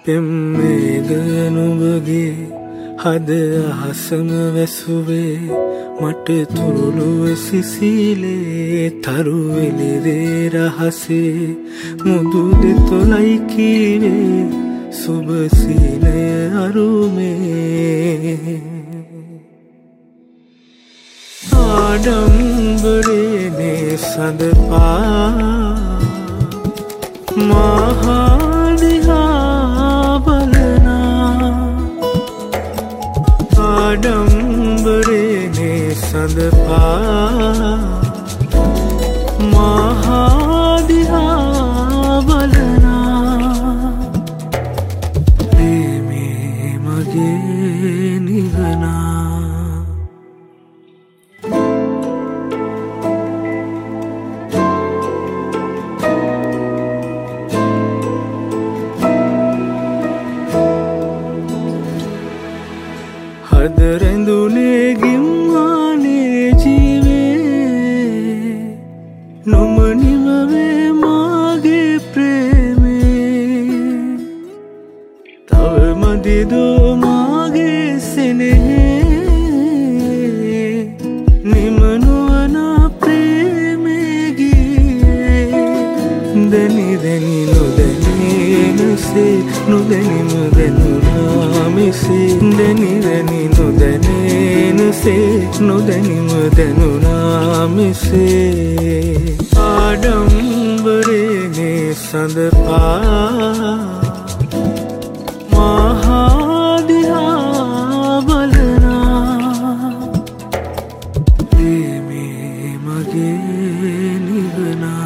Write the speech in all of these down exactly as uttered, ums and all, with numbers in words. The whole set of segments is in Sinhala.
පෙම්මේද නුඹගේ හද අහසම වැසුවේ මට තුරුළුව සිසිලේ තරු එළිරේ රහසේ මුදු දෙතොලයි කීවේ සුබ සීනය අරුමේ ආඩම්බරේ සඳපා මහදිහා බලනා ආඩම්බරේ සඳපා මහදිහා බලනා ප්‍රේමේ මගේ නිවනා හද රැඳුනේ ගිම්මානේ ජීවේ නොමනිම වේ මාගේ ප්‍රේමේ තව මදිදෝ මාගේ සෙනෙහේ නිම නොවන ප්‍රේමේ ගියේ දැනි දැනි නොදැනීනසේ නොදැනිම දැනුණා මෙසේ දැනි දැනි නොදැනීනසේ නොදැනිම දැනුණා මෙසේ ආඩම්බරේ සඳපා මහදිහා බලනා ප්‍රේමේ මගේ නිවනා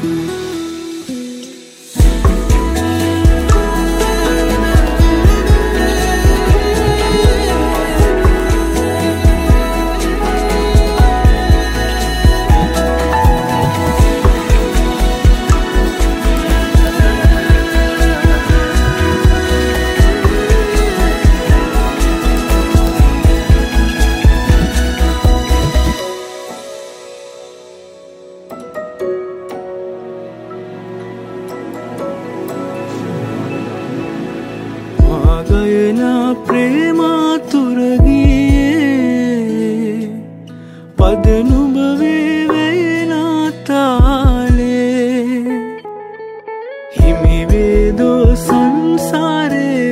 ගයනා ප්‍රේමාතුරගියේ පද නුඹ වේවේනා තාලේ හිමි වේදෝ සංසාරේ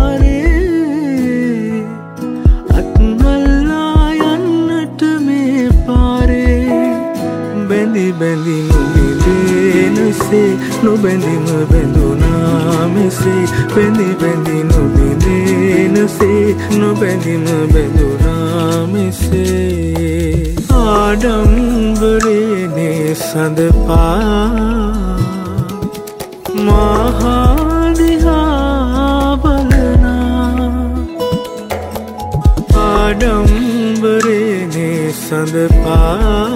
වාරේ අත්මල්ලා යන්නට මේ පාරේ බැඳි බැඳි නොබිඳේනසේ නොබැඳිම බැඳුනා මෙසේ බැඳි බැඳි නොබිඳේනසේ නොබැඳිම බැඳුනා මෙසේ ආඩම්බරේ සඳපා මහදිහා බලනා ආඩම්බරේ සඳපා